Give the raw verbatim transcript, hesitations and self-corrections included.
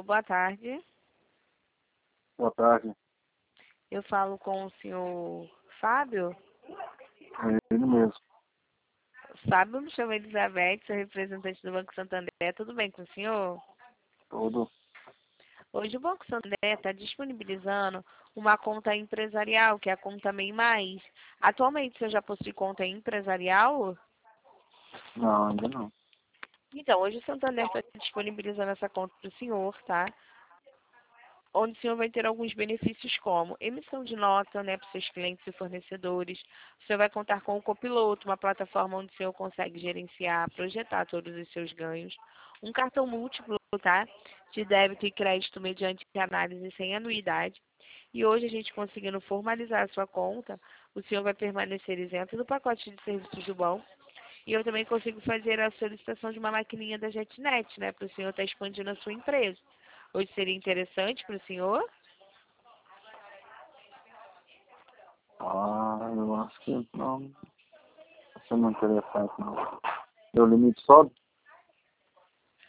boa tarde. Boa tarde. Eu falo com o senhor Fábio. É ele mesmo. Fábio, me chama Elizabeth, sou representante do Banco Santander. Tudo bem com o senhor? Tudo. Hoje o Banco Santander está disponibilizando uma conta empresarial, que é a conta MEI Mais. Atualmente, você já possui conta empresarial? Não, ainda não. Então, hoje o Santander está disponibilizando essa conta para o senhor, tá? Onde o senhor vai ter alguns benefícios como emissão de nota, né, para os seus clientes e fornecedores. O senhor vai contar com o Copiloto, uma plataforma onde o senhor consegue gerenciar, projetar todos os seus ganhos. Um cartão múltiplo, tá? De débito e crédito mediante análise sem anuidade. E hoje a gente conseguindo formalizar a sua conta, o senhor vai permanecer isento do pacote de serviços do banco. E eu também consigo fazer a solicitação de uma maquininha da JetNet, né, para o senhor estar expandindo a sua empresa. Hoje seria interessante para o senhor? Ah, eu acho que não. Isso não é interessante, não. Meu limite sobe?